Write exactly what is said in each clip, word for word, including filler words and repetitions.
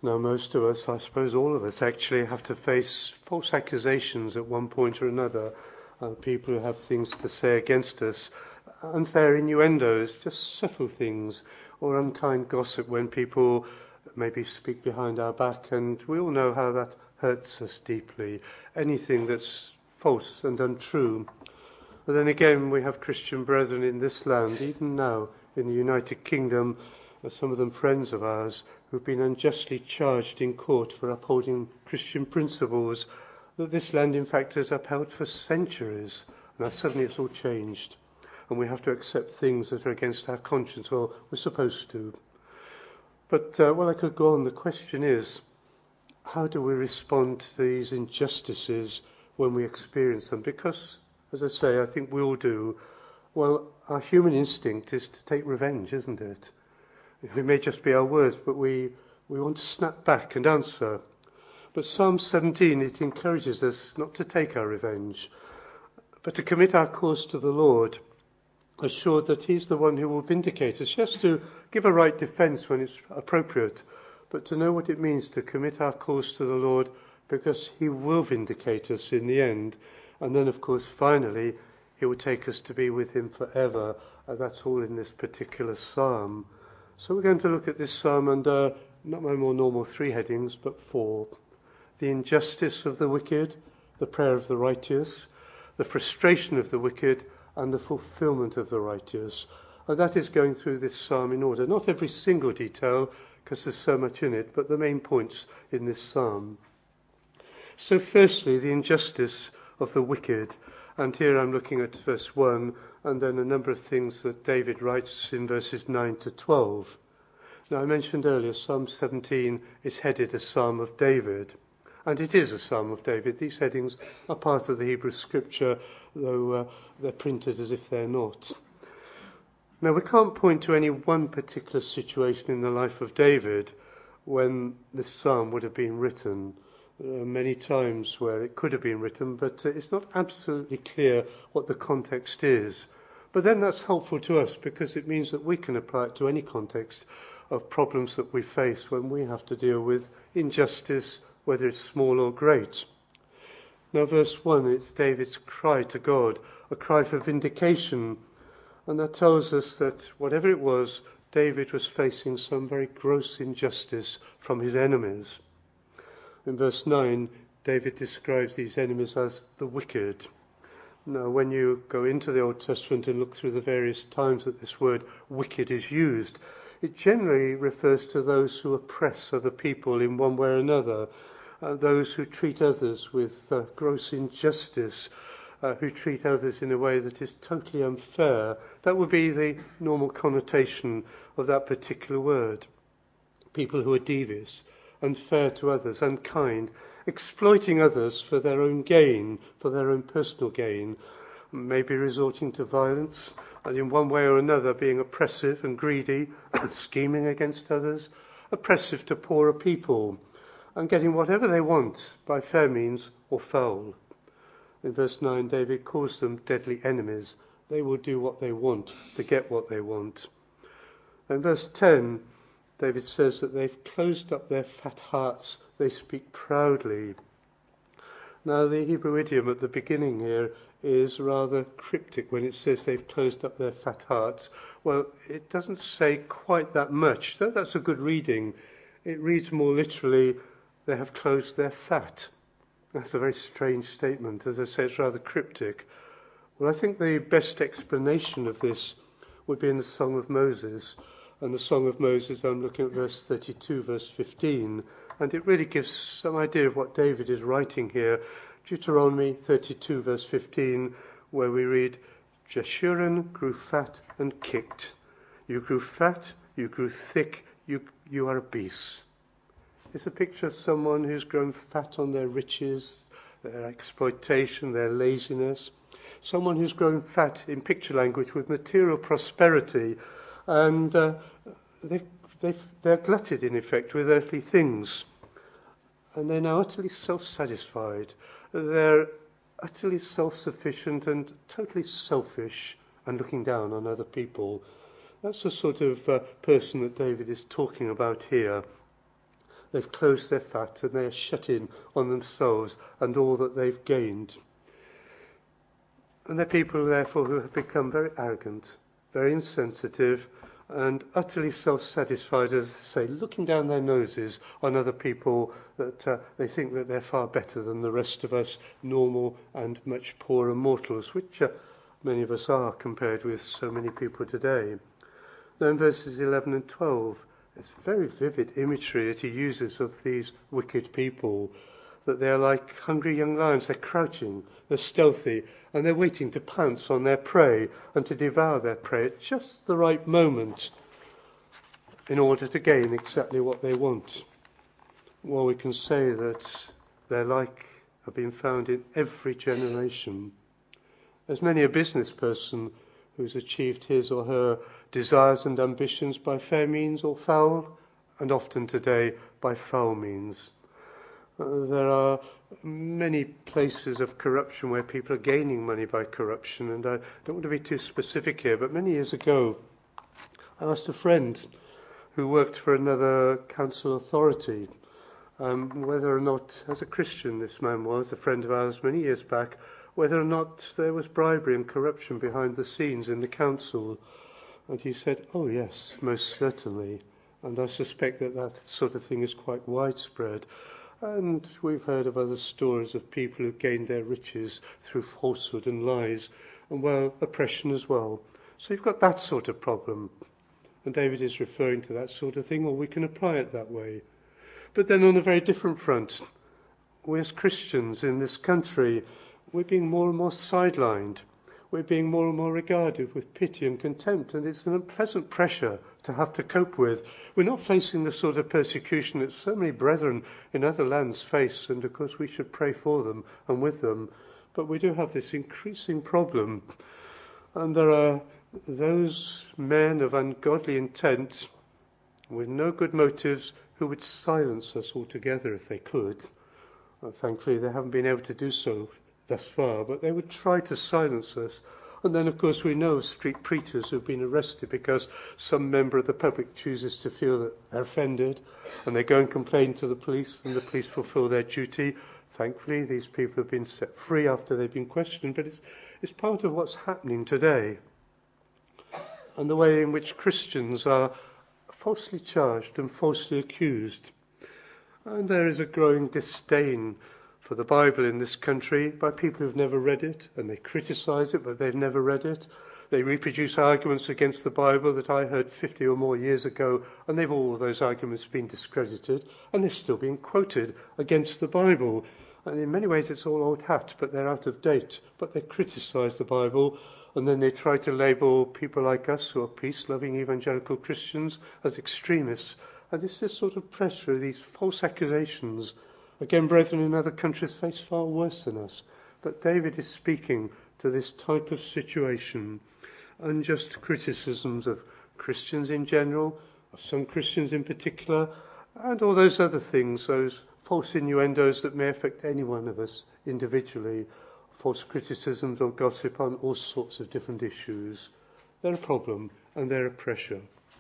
Now, most of us, I suppose all of us actually, have to face false accusations at one point or another. Uh, people who have things to say against us, unfair innuendos, just subtle things, or unkind gossip when people maybe speak behind our back, and we all know how that hurts us deeply. Anything that's false and untrue. But then again, we have Christian brethren in this land, even now in the United Kingdom, some of them friends of ours, who've been unjustly charged in court for upholding Christian principles that this land, in fact, has upheld for centuries. Now suddenly it's all changed, and we have to accept things that are against our conscience, or we're supposed to. But, uh, well, I could go on. The question is, how do we respond to these injustices when we experience them? Because, as I say, I think we all do. Well, our human instinct is to take revenge, isn't it? It may just be our words, but we, we want to snap back and answer. But Psalm seventeen, it encourages us not to take our revenge, but to commit our cause to the Lord, assured that he's the one who will vindicate us, just to give a right defence when it's appropriate, but to know what it means to commit our cause to the Lord, because he will vindicate us in the end. And then, of course, finally, he will take us to be with him forever. And that's all in this particular psalm. So we're going to look at this psalm under not my more normal three headings, but four. The injustice of the wicked, the prayer of the righteous, the frustration of the wicked, and the fulfillment of the righteous. And that is going through this psalm in order. Not every single detail, because there's so much in it, but the main points in this psalm. So firstly, the injustice of the wicked. And here I'm looking at verse one, and then a number of things that David writes in verses nine to twelve. Now, I mentioned earlier, Psalm seventeen is headed a Psalm of David. And it is a Psalm of David. These headings are part of the Hebrew Scripture, though uh, they're printed as if they're not. Now, we can't point to any one particular situation in the life of David when this psalm would have been written. There are many times where it could have been written, but uh, it's not absolutely clear what the context is. But then that's helpful to us, because it means that we can apply it to any context of problems that we face when we have to deal with injustice, whether it's small or great. Now, verse one, it's David's cry to God, a cry for vindication. And that tells us that whatever it was, David was facing some very gross injustice from his enemies. In verse nine, David describes these enemies as the wicked. Now, when you go into the Old Testament and look through the various times that this word wicked is used, it generally refers to those who oppress other people in one way or another, uh, those who treat others with uh, gross injustice, uh, who treat others in a way that is totally unfair. That would be the normal connotation of that particular word. People who are devious, unfair to others, unkind, exploiting others for their own gain, for their own personal gain, maybe resorting to violence, and in one way or another being oppressive and greedy, scheming against others, oppressive to poorer people, and getting whatever they want by fair means or foul. In verse nine, David calls them deadly enemies. They will do what they want to get what they want. In verse ten, David says that they've closed up their fat hearts, they speak proudly. Now, the Hebrew idiom at the beginning here is rather cryptic when it says they've closed up their fat hearts. Well, it doesn't say quite that much, though that's a good reading. It reads more literally, they have closed their fat. That's a very strange statement. As I say, it's rather cryptic. Well, I think the best explanation of this would be in the Song of Moses. And the Song of Moses, I'm looking at verse thirty-two, verse fifteen, and it really gives some idea of what David is writing here. Deuteronomy thirty-two, verse fifteen, where we read, Jeshurun grew fat and kicked. You grew fat, you grew thick, you, you are a beast. It's a picture of someone who's grown fat on their riches, their exploitation, their laziness. Someone who's grown fat, in picture language, with material prosperity, and uh, they've, they've, they're glutted, in effect, with earthly things. And they're now utterly self-satisfied. They're utterly self-sufficient and totally selfish and looking down on other people. That's the sort of uh, person that David is talking about here. They've closed their fat and they are shut in on themselves and all that they've gained. And they're people, therefore, who have become very arrogant, very insensitive, and utterly self-satisfied, as they say, looking down their noses on other people, that uh, they think that they're far better than the rest of us, normal and much poorer mortals, which uh, many of us are compared with so many people today. Now in verses eleven and twelve, there's very vivid imagery that he uses of these wicked people, that they're like hungry young lions. They're crouching, they're stealthy, and they're waiting to pounce on their prey and to devour their prey at just the right moment in order to gain exactly what they want. Well, we can say that their like have been found in every generation. There's many a business person who's achieved his or her desires and ambitions by fair means or foul, and often today by foul means. Uh, there are many places of corruption where people are gaining money by corruption, and I don't want to be too specific here, but many years ago I asked a friend who worked for another council authority um, whether or not, as a Christian this man was, a friend of ours many years back, whether or not there was bribery and corruption behind the scenes in the council. And he said, oh yes, most certainly. And I suspect that that sort of thing is quite widespread. And we've heard of other stories of people who gained their riches through falsehood and lies, and, well, oppression as well. So you've got that sort of problem. And David is referring to that sort of thing, or we can apply it that way. But then on a very different front, we as Christians in this country, we're being more and more sidelined. We're being more and more regarded with pity and contempt, and it's an unpleasant pressure to have to cope with. We're not facing the sort of persecution that so many brethren in other lands face, and of course we should pray for them and with them, but we do have this increasing problem. And there are those men of ungodly intent with no good motives who would silence us altogether if they could. Well, thankfully they haven't been able to do so thus far, but they would try to silence us. And then, of course, we know of street preachers who've been arrested because some member of the public chooses to feel that they're offended, and they go and complain to the police, and the police fulfill their duty. Thankfully, these people have been set free after they've been questioned, but it's, it's part of what's happening today, and the way in which Christians are falsely charged and falsely accused. And there is a growing disdain for the Bible in this country by people who've never read it, and they criticise it, but they've never read it. They reproduce arguments against the Bible that I heard fifty or more years ago, and they've all those arguments been discredited, and they're still being quoted against the Bible. And in many ways it's all old hat, but they're out of date. But they criticise the Bible, and then they try to label people like us, who are peace-loving evangelical Christians, as extremists. And it's this sort of pressure, these false accusations. Again, brethren in other countries face far worse than us. But David is speaking to this type of situation. Unjust criticisms of Christians in general, of some Christians in particular, and all those other things, those false innuendos that may affect any one of us individually, false criticisms or gossip on all sorts of different issues. They're a problem and they're a pressure.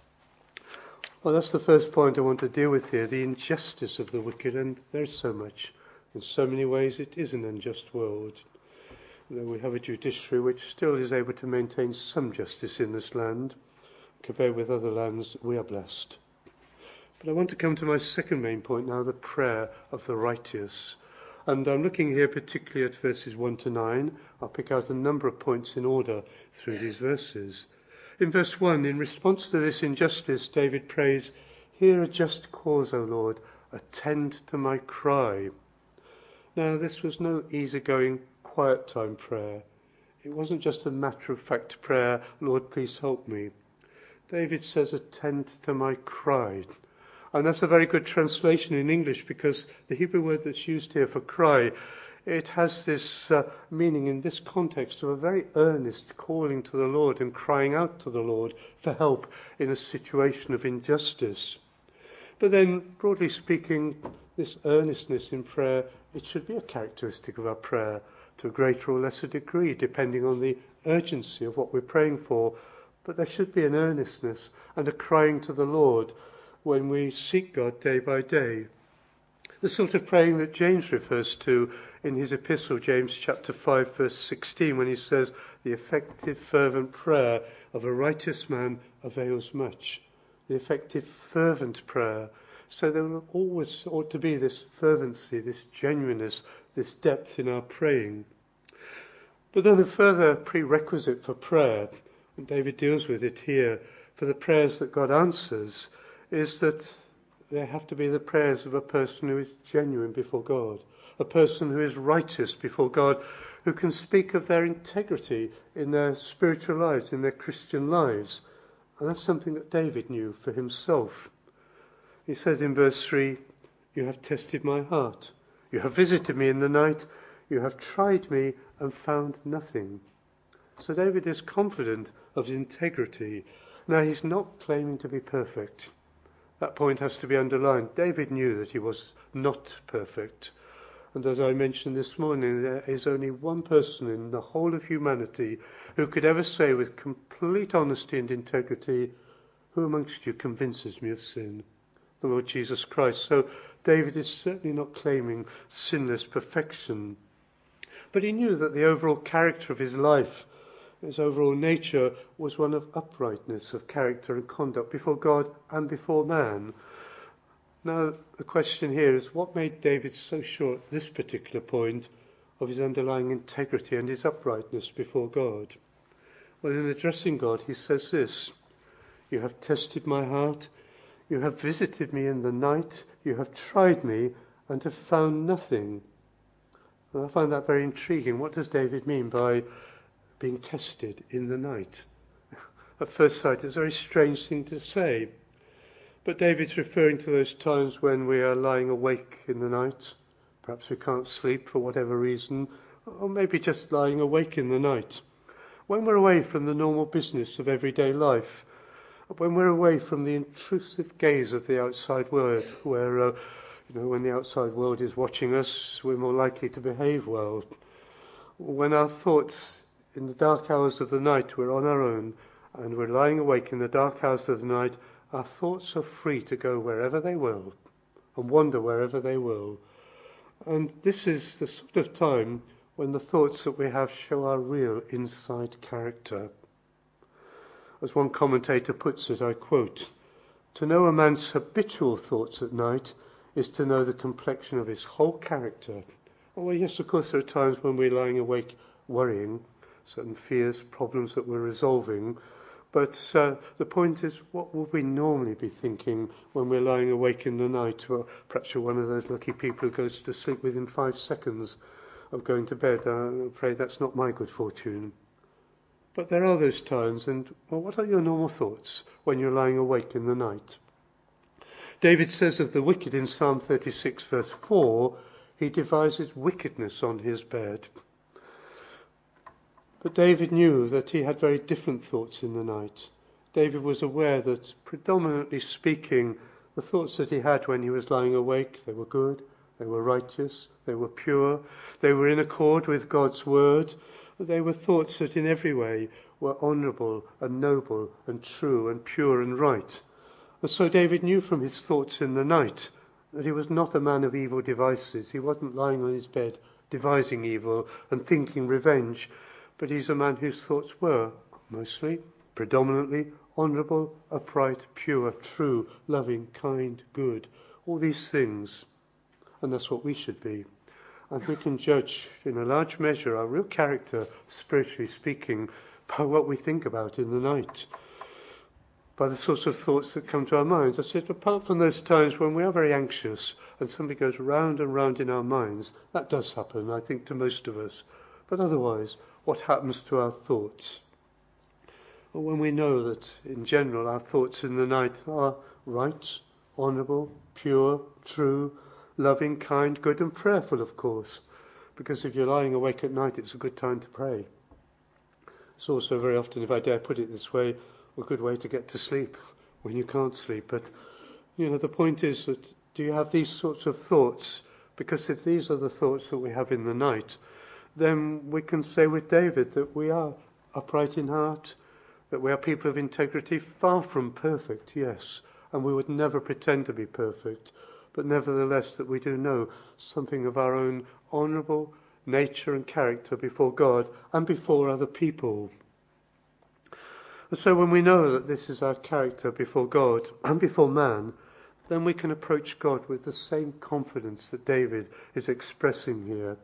Well, that's the first point I want to deal with here, the injustice of the wicked, and there's so much. In so many ways it is an unjust world. Though we have a judiciary which still is able to maintain some justice in this land, compared with other lands, we are blessed. But I want to come to my second main point now, the prayer of the righteous. And I'm looking here particularly at verses one to nine. I'll pick out a number of points in order through these verses. In verse one, in response to this injustice, David prays, "Hear a just cause, O Lord, attend to my cry." Now, this was no easygoing, quiet time prayer. It wasn't just a matter-of-fact prayer, "Lord, please help me." David says, "Attend to my cry." And that's a very good translation in English, because the Hebrew word that's used here for cry, it has this uh, meaning in this context of a very earnest calling to the Lord and crying out to the Lord for help in a situation of injustice. But then, broadly speaking, this earnestness in prayer, it should be a characteristic of our prayer to a greater or lesser degree, depending on the urgency of what we're praying for. But there should be an earnestness and a crying to the Lord when we seek God day by day. The sort of praying that James refers to in his epistle, James chapter five, verse sixteen, when he says, the effective, fervent prayer of a righteous man avails much. The effective, fervent prayer. So there always ought to be this fervency, this genuineness, this depth in our praying. But then a further prerequisite for prayer, and David deals with it here, for the prayers that God answers, is that they have to be the prayers of a person who is genuine before God, a person who is righteous before God, who can speak of their integrity in their spiritual lives, in their Christian lives. And that's something that David knew for himself. He says in verse three, you have tested my heart. You have visited me in the night. You have tried me and found nothing. So David is confident of his integrity. Now, he's not claiming to be perfect. That point has to be underlined. David knew that he was not perfect. And as I mentioned this morning, there is only one person in the whole of humanity who could ever say with complete honesty and integrity, who amongst you convinces me of sin? The Lord Jesus Christ. So David is certainly not claiming sinless perfection. But he knew that the overall character of his life, his overall nature, was one of uprightness of character and conduct before God and before man. Now, the question here is, what made David so sure at this particular point of his underlying integrity and his uprightness before God? Well, in addressing God, he says this, you have tested my heart, you have visited me in the night, you have tried me and have found nothing. And I find that very intriguing. What does David mean by being tested in the night? At first sight, it's a very strange thing to say. But David's referring to those times when we are lying awake in the night. Perhaps we can't sleep for whatever reason, or maybe just lying awake in the night. When we're away from the normal business of everyday life, when we're away from the intrusive gaze of the outside world, where, uh, you know, when the outside world is watching us, we're more likely to behave well. When our thoughts in the dark hours of the night, we're on our own, and we're lying awake in the dark hours of the night, our thoughts are free to go wherever they will and wander wherever they will. And this is the sort of time when the thoughts that we have show our real inside character. As one commentator puts it, I quote, to know a man's habitual thoughts at night is to know the complexion of his whole character. Oh, well, yes, of course, there are times when we're lying awake worrying, certain fears, problems that we're resolving. But uh, the point is, what would we normally be thinking when we're lying awake in the night? Or perhaps you're one of those lucky people who goes to sleep within five seconds of going to bed. I'm afraid that's not my good fortune. But there are those times, and well, what are your normal thoughts when you're lying awake in the night? David says of the wicked in Psalm thirty-six, verse four, he devises wickedness on his bed. But David knew that he had very different thoughts in the night. David was aware that, predominantly speaking, the thoughts that he had when he was lying awake, they were good, they were righteous, they were pure, they were in accord with God's word. They were thoughts that in every way were honourable and noble and true and pure and right. And so David knew from his thoughts in the night that he was not a man of evil devices. He wasn't lying on his bed devising evil and thinking revenge. But he's a man whose thoughts were mostly, predominantly, honourable, upright, pure, true, loving, kind, good. All these things. And that's what we should be. And we can judge, in a large measure, our real character, spiritually speaking, by what we think about in the night. By the sorts of thoughts that come to our minds. I said, apart from those times when we are very anxious and something goes round and round in our minds, that does happen, I think, to most of us. But otherwise, what happens to our thoughts? Well, when we know that, in general, our thoughts in the night are right, honourable, pure, true, loving, kind, good and prayerful, of course. Because if you're lying awake at night, it's a good time to pray. It's also very often, if I dare put it this way, a good way to get to sleep when you can't sleep. But, you know, the point is that do you have these sorts of thoughts? Because if these are the thoughts that we have in the night, then we can say with David that we are upright in heart, that we are people of integrity, far from perfect, yes, and we would never pretend to be perfect, but nevertheless that we do know something of our own honourable nature and character before God and before other people. And so when we know that this is our character before God and before man, then we can approach God with the same confidence that David is expressing here.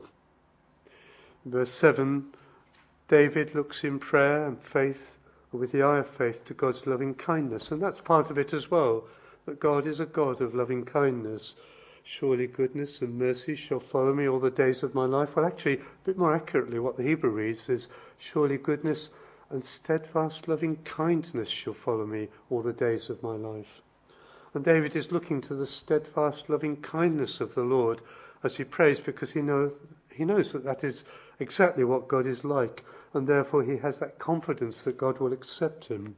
Verse seven, David looks in prayer and faith, with the eye of faith, to God's loving kindness. And that's part of it as well, that God is a God of loving kindness. Surely goodness and mercy shall follow me all the days of my life. Well, actually, a bit more accurately, what the Hebrew reads is, surely goodness and steadfast loving kindness shall follow me all the days of my life. And David is looking to the steadfast loving kindness of the Lord as he prays, because he knows, he knows that that is exactly what God is like, and therefore he has that confidence that God will accept him.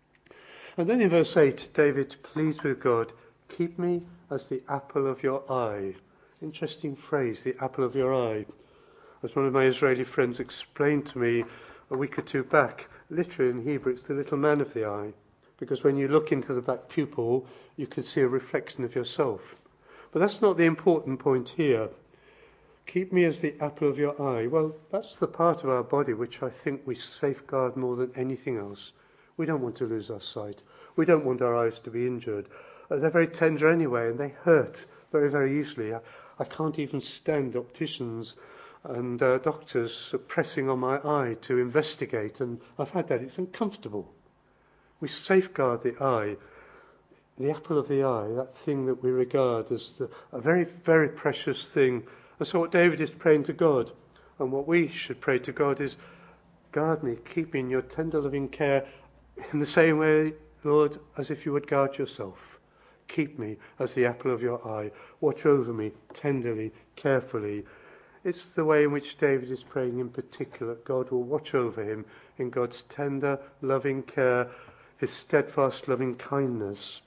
And then in verse eight, David pleads with God, keep me as the apple of your eye. Interesting phrase, the apple of your eye. As one of my Israeli friends explained to me a week or two back, literally in Hebrew it's the little man of the eye, because when you look into the back pupil you can see a reflection of yourself. But that's not the important point here. Keep me as the apple of your eye. Well, that's the part of our body which I think we safeguard more than anything else. We don't want to lose our sight. We don't want our eyes to be injured. Uh, they're very tender anyway, and they hurt very, very easily. I, I can't even stand opticians and uh, doctors pressing on my eye to investigate, and I've had that. It's uncomfortable. We safeguard the eye, the apple of the eye, that thing that we regard as the, a very, very precious thing. And so what David is praying to God, and what we should pray to God, is, guard me, keep me in your tender loving care, in the same way, Lord, as if you would guard yourself. Keep me as the apple of your eye. Watch over me tenderly, carefully. It's the way in which David is praying in particular. God will watch over him in God's tender, loving care, his steadfast loving kindness.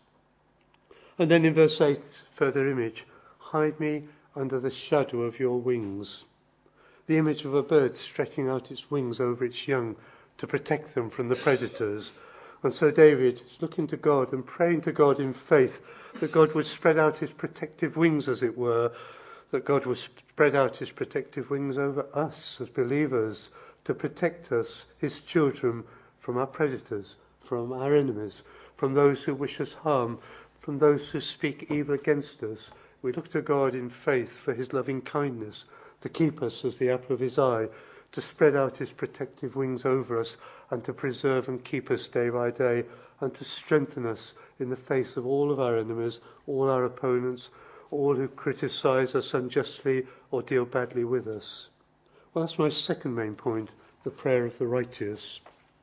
And then in verse eight, further image, hide me under the shadow of your wings. The image of a bird stretching out its wings over its young to protect them from the predators. And so David is looking to God and praying to God in faith that God would spread out his protective wings, as it were, that God would spread out his protective wings over us as believers to protect us, his children, from our predators, from our enemies, from those who wish us harm, from those who speak evil against us. We look to God in faith for his loving kindness, to keep us as the apple of his eye, to spread out his protective wings over us, and to preserve and keep us day by day, and to strengthen us in the face of all of our enemies, all our opponents, all who criticise us unjustly or deal badly with us. Well, that's my second main point, the prayer of the righteous.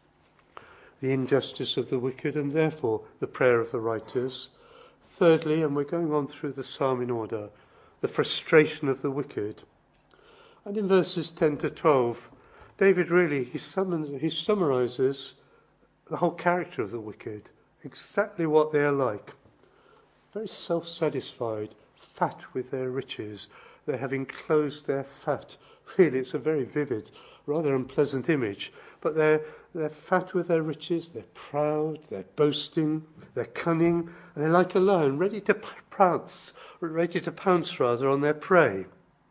The injustice of the wicked, and therefore the prayer of the righteous. Thirdly, and we're going on through the psalm in order, the frustration of the wicked. And in verses ten to twelve, David really, he, summons, he summarises the whole character of the wicked, exactly what they are like. Very self-satisfied, fat with their riches. They have enclosed their fat. Really, it's a very vivid, rather unpleasant image. But they're, they're fat with their riches, they're proud, they're boasting, they're cunning, and they're like a lion, ready to pounce, ready to pounce rather on their prey.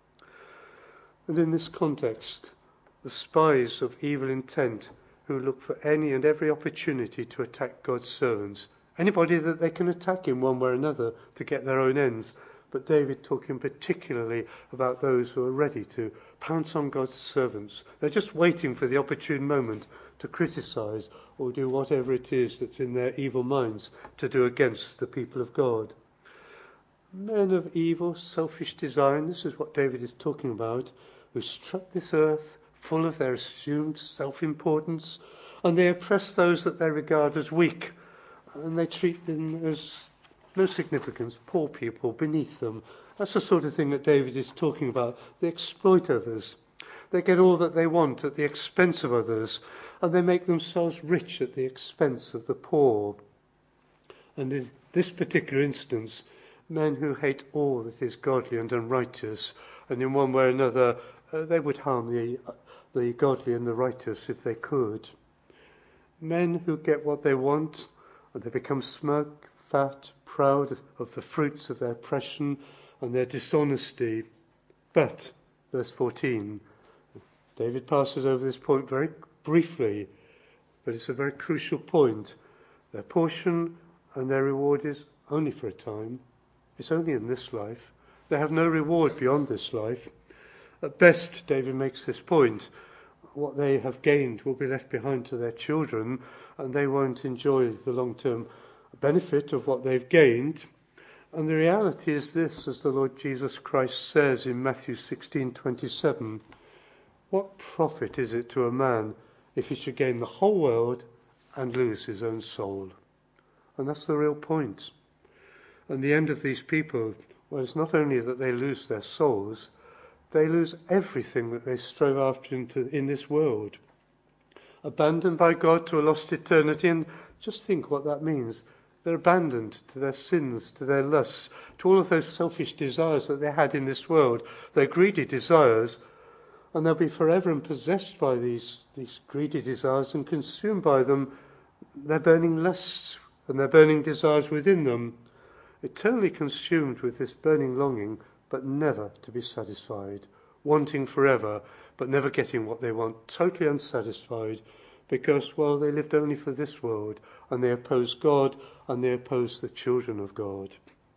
And in this context, the spies of evil intent who look for any and every opportunity to attack God's servants, anybody that they can attack in one way or another to get their own ends. But David talking particularly about those who are ready to pounce on God's servants. They're just waiting for the opportune moment to criticise or do whatever it is that's in their evil minds to do against the people of God. Men of evil, selfish design, this is what David is talking about, who struck this earth full of their assumed self-importance, and they oppress those that they regard as weak, and they treat them as no significance, poor people beneath them. That's the sort of thing that David is talking about. They exploit others. They get all that they want at the expense of others, and they make themselves rich at the expense of the poor. And in this particular instance, men who hate all that is godly and unrighteous, and in one way or another, uh, they would harm the, uh, the godly and the righteous if they could. Men who get what they want, and they become smug, fat, proud of the fruits of their oppression and their dishonesty. But, verse fourteen, David passes over this point very briefly, but it's a very crucial point. Their portion and their reward is only for a time. It's only in this life. They have no reward beyond this life. At best, David makes this point, what they have gained will be left behind to their children, and they won't enjoy the long-term benefit of what they've gained. And the reality is this, as the Lord Jesus Christ says in Matthew sixteen twenty-seven, what profit is it to a man if he should gain the whole world and lose his own soul? And that's the real point. And the end of these people, well, it's not only that they lose their souls, they lose everything that they strove after into, in this world. Abandoned by God to a lost eternity, and just think what that means. They're abandoned to their sins, to their lusts, to all of those selfish desires that they had in this world, their greedy desires, and they'll be forever and possessed by these, these greedy desires and consumed by them, their burning lusts and their burning desires within them, eternally consumed with this burning longing, but never to be satisfied, wanting forever, but never getting what they want, totally unsatisfied, because, well, they lived only for this world, and they oppose God, and they oppose the children of God.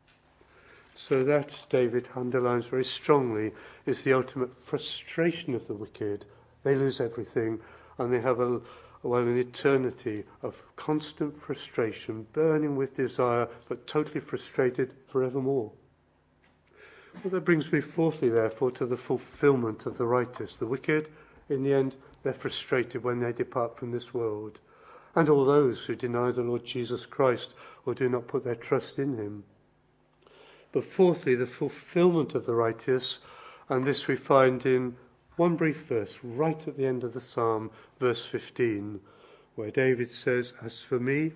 So that, David underlines very strongly, is the ultimate frustration of the wicked. They lose everything, and they have a, well, an eternity of constant frustration, burning with desire, but totally frustrated forevermore. Well, that brings me fourthly, therefore, to the fulfillment of the righteous. The wicked, in the end, they're frustrated when they depart from this world. And all those who deny the Lord Jesus Christ or do not put their trust in him. But fourthly, the fulfillment of the righteous, and this we find in one brief verse, right at the end of the psalm, verse fifteen, where David says, "As for me,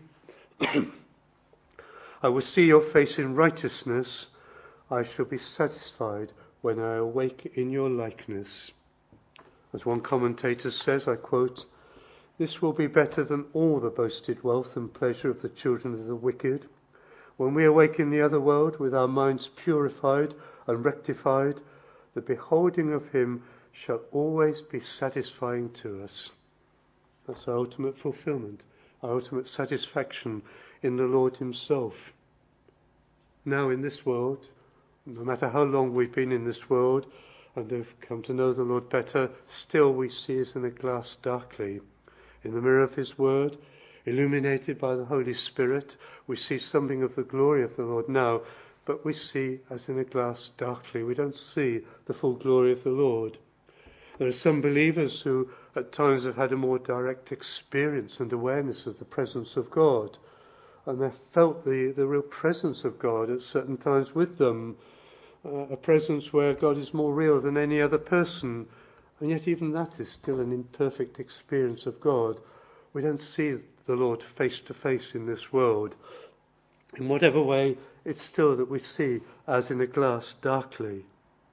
I will see your face in righteousness. I shall be satisfied when I awake in your likeness." As one commentator says, I quote, "This will be better than all the boasted wealth and pleasure of the children of the wicked. When we awake in the other world with our minds purified and rectified, the beholding of him shall always be satisfying to us." That's our ultimate fulfillment, our ultimate satisfaction in the Lord himself. Now in this world, no matter how long we've been in this world and have come to know the Lord better, still we see as in a glass darkly. In the mirror of his word, illuminated by the Holy Spirit, we see something of the glory of the Lord now, but we see as in a glass darkly. We don't see the full glory of the Lord. There are some believers who at times have had a more direct experience and awareness of the presence of God, and they've felt the, the real presence of God at certain times with them, uh, a presence where God is more real than any other person, and yet even that is still an imperfect experience of God. We don't see the Lord face to face in this world. In whatever way, it's still that we see as in a glass darkly.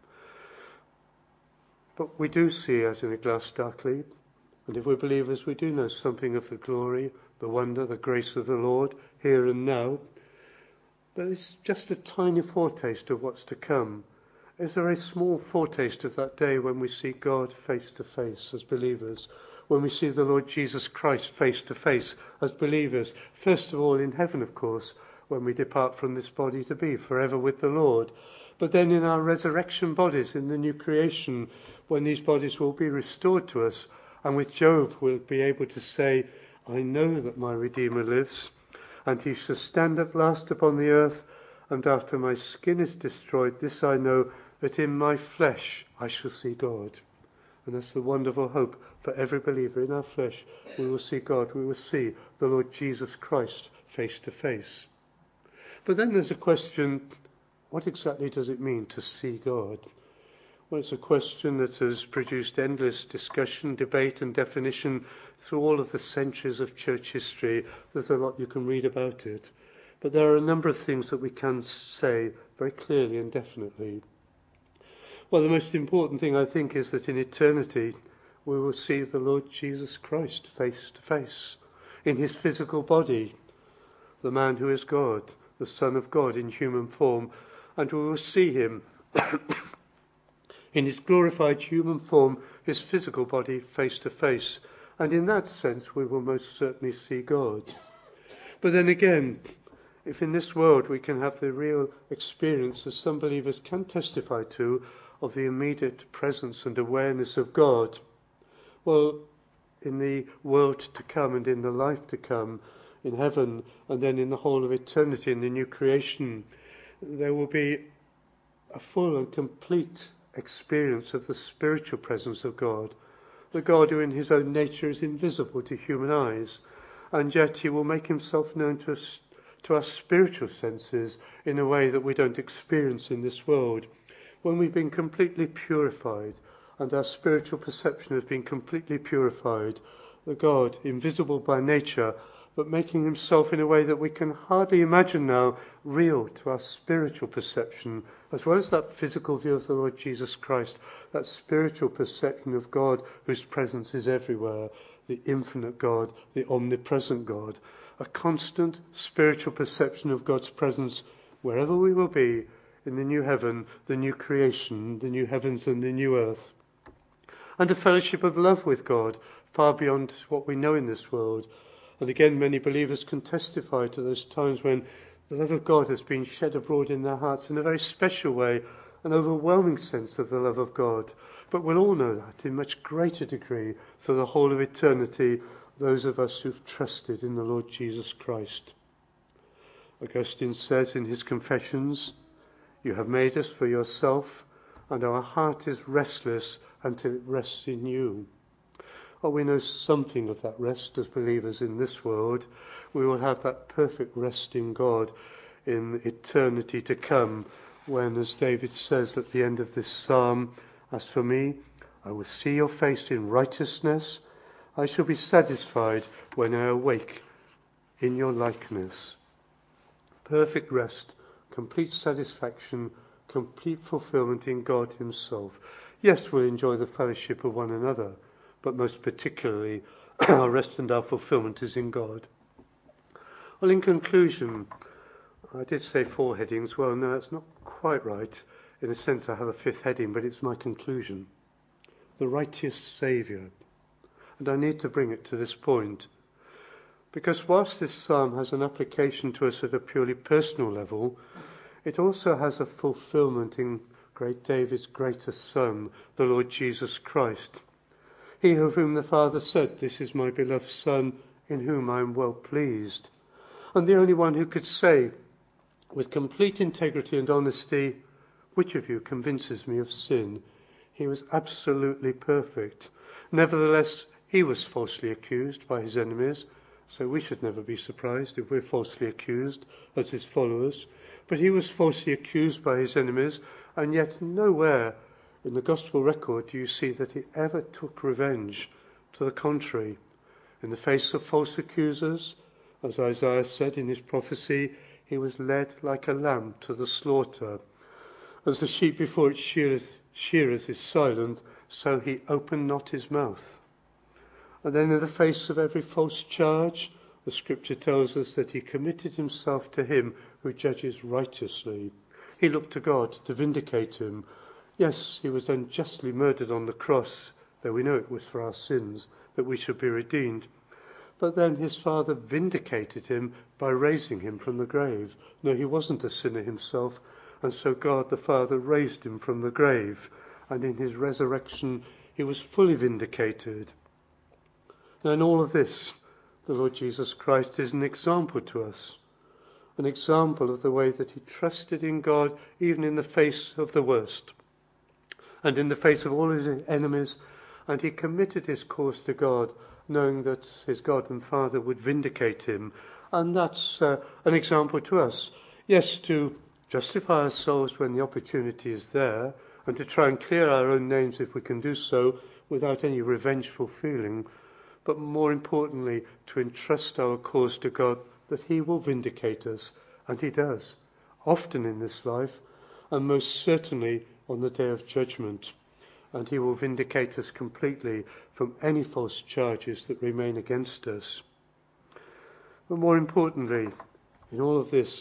But we do see as in a glass darkly, and if we're believers, we do know something of the glory, the wonder, the grace of the Lord here and now. But it's just a tiny foretaste of what's to come. It's a very small foretaste of that day when we see God face to face as believers, when we see the Lord Jesus Christ face to face as believers, first of all in heaven, of course, when we depart from this body to be forever with the Lord, but then in our resurrection bodies, in the new creation, when these bodies will be restored to us, and with Job we'll be able to say, "I know that my Redeemer lives, and he shall stand at last upon the earth, and after my skin is destroyed, this I know, that in my flesh I shall see God." And that's the wonderful hope for every believer. In our flesh we will see God, we will see the Lord Jesus Christ face to face. But then there's a question, what exactly does it mean to see God? Well, it's a question that has produced endless discussion, debate and definition through all of the centuries of church history. There's a lot you can read about it. But there are a number of things that we can say very clearly and definitely. Well, the most important thing, I think, is that in eternity we will see the Lord Jesus Christ face to face, in his physical body, the man who is God, the Son of God in human form, and we will see him in his glorified human form, his physical body, face to face. And in that sense, we will most certainly see God. But then again, if in this world we can have the real experience, as some believers can testify to, of the immediate presence and awareness of God, well, in the world to come and in the life to come, in heaven, and then in the whole of eternity, in the new creation, there will be a full and complete experience of the spiritual presence of God, the God who in his own nature is invisible to human eyes, and yet he will make himself known to us, to our spiritual senses in a way that we don't experience in this world. When we've been completely purified and our spiritual perception has been completely purified, the God, invisible by nature, but making himself in a way that we can hardly imagine now, real to our spiritual perception, as well as that physical view of the Lord Jesus Christ, that spiritual perception of God whose presence is everywhere, the infinite God, the omnipresent God, a constant spiritual perception of God's presence wherever we will be, in the new heaven, the new creation, the new heavens and the new earth. And a fellowship of love with God, far beyond what we know in this world. And again, many believers can testify to those times when the love of God has been shed abroad in their hearts in a very special way, an overwhelming sense of the love of God. But we'll all know that in much greater degree for the whole of eternity, those of us who've trusted in the Lord Jesus Christ. Augustine says in his Confessions, "You have made us for yourself, and our heart is restless until it rests in you." Well, we know something of that rest as believers in this world. We will have that perfect rest in God in eternity to come, when, as David says at the end of this psalm, "As for me, I will see your face in righteousness. I shall be satisfied when I awake in your likeness." Perfect rest, complete satisfaction, complete fulfillment in God himself. Yes, we'll enjoy the fellowship of one another, but most particularly our rest and our fulfillment is in God. Well, in conclusion, I did say four headings. Well, no, it's not quite right. In a sense, I have a fifth heading, but it's my conclusion. The righteous Saviour. And I need to bring it to this point, because whilst this psalm has an application to us at a purely personal level, it also has a fulfillment in great David's greatest Son, the Lord Jesus Christ. He of whom the Father said, "This is my beloved Son, in whom I am well pleased." And the only one who could say, with complete integrity and honesty, "Which of you convinces me of sin?" He was absolutely perfect. Nevertheless, he was falsely accused by his enemies, so we should never be surprised if we're falsely accused as his followers. But he was falsely accused by his enemies, and yet nowhere in the gospel record do you see that he ever took revenge. To the contrary, in the face of false accusers, as Isaiah said in his prophecy, he was led like a lamb to the slaughter. As the sheep before its shearers, shearers is silent, so he opened not his mouth. And then in the face of every false charge, the scripture tells us that he committed himself to him who judges righteously. He looked to God to vindicate him. Yes, he was unjustly murdered on the cross, though we know it was for our sins, that we should be redeemed. But then his Father vindicated him by raising him from the grave. No, he wasn't a sinner himself, and so God the Father raised him from the grave, and in his resurrection he was fully vindicated. Now in all of this, the Lord Jesus Christ is an example to us, an example of the way that he trusted in God even in the face of the worst, and in the face of all his enemies, and he committed his cause to God, knowing that his God and Father would vindicate him. And that's uh, an example to us. Yes, to justify ourselves when the opportunity is there, and to try and clear our own names if we can do so without any revengeful feeling, but more importantly, to entrust our cause to God, that he will vindicate us, and he does, often in this life, and most certainly on the day of judgment. And he will vindicate us completely from any false charges that remain against us. But more importantly, in all of this,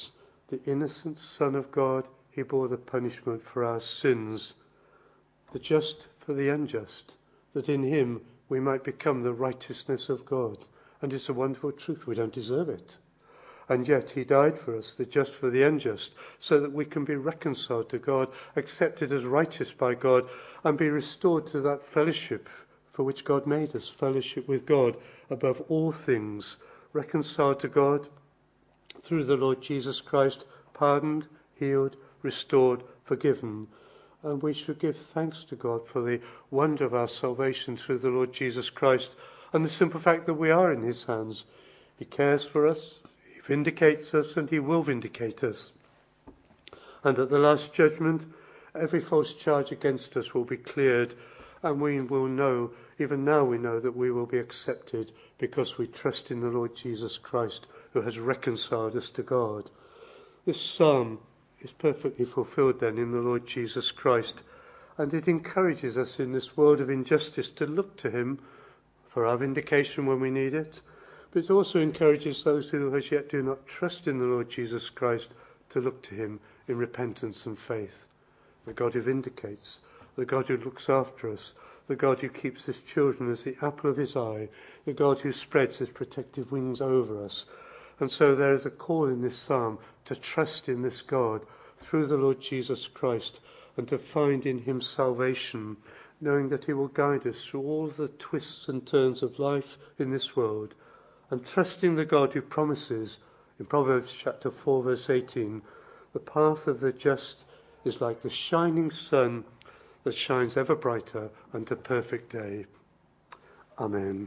The innocent Son of God, he bore the punishment for our sins, the just for the unjust, that in him we might become the righteousness of God. And it's a wonderful truth. We don't deserve it. And yet he died for us, the just for the unjust, so that we can be reconciled to God, accepted as righteous by God, and be restored to that fellowship for which God made us, fellowship with God above all things, reconciled to God through the Lord Jesus Christ, pardoned, healed, restored, forgiven. And we should give thanks to God for the wonder of our salvation through the Lord Jesus Christ and the simple fact that we are in his hands. He cares for us, he vindicates us, and he will vindicate us. And at the last judgment, every false charge against us will be cleared, and we will know, even now we know, that we will be accepted because we trust in the Lord Jesus Christ, who has reconciled us to God. This psalm is perfectly fulfilled then in the Lord Jesus Christ, and it encourages us in this world of injustice to look to him for our vindication when we need it, but it also encourages those who as yet do not trust in the Lord Jesus Christ to look to him in repentance and faith. The God who vindicates, the God who looks after us, the God who keeps his children as the apple of his eye, the God who spreads his protective wings over us. And so there is a call in this psalm to trust in this God through the Lord Jesus Christ and to find in him salvation, knowing that he will guide us through all the twists and turns of life in this world, and trusting the God who promises in Proverbs chapter four verse eighteen, the path of the just is like the shining sun that shines ever brighter unto perfect day. Amen.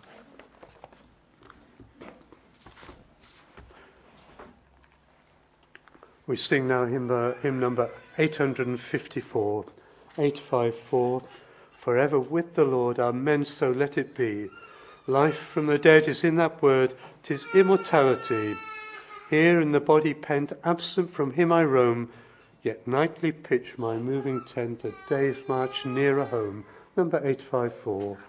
We sing now hymn, uh, hymn number eight hundred fifty-four, eight fifty-four. Forever with the Lord are men, so let it be. Life from the dead is in that word, 'tis immortality. Here in the body pent, absent from him I roam, yet nightly pitch my moving tent a day's march nearer home. Number eight fifty-four.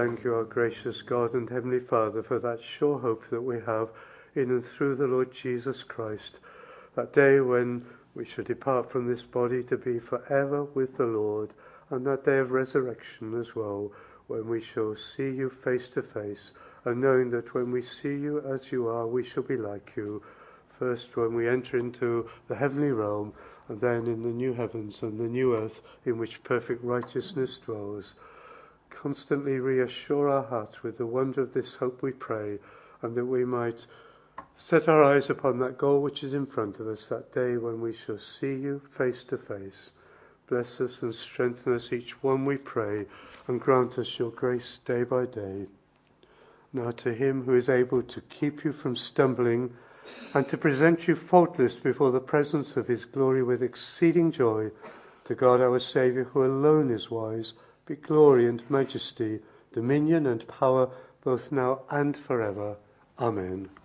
thank you, our gracious God and Heavenly Father, for that sure hope that we have in and through the Lord Jesus Christ, that day when we shall depart from this body to be forever with the Lord, and that day of resurrection as well, when we shall see you face to face, and knowing that when we see you as you are, we shall be like you, first when we enter into the heavenly realm, and then in the new heavens and the new earth in which perfect righteousness dwells. Constantly reassure our hearts with the wonder of this hope, we pray, and that we might set our eyes upon that goal which is in front of us, that day when we shall see you face to face. Bless us and strengthen us each one, we pray, and grant us your grace day by day. Now to him who is able to keep you from stumbling and to present you faultless before the presence of his glory with exceeding joy, to God our Saviour, who alone is wise, be glory and majesty, dominion and power, both now and forever. Amen.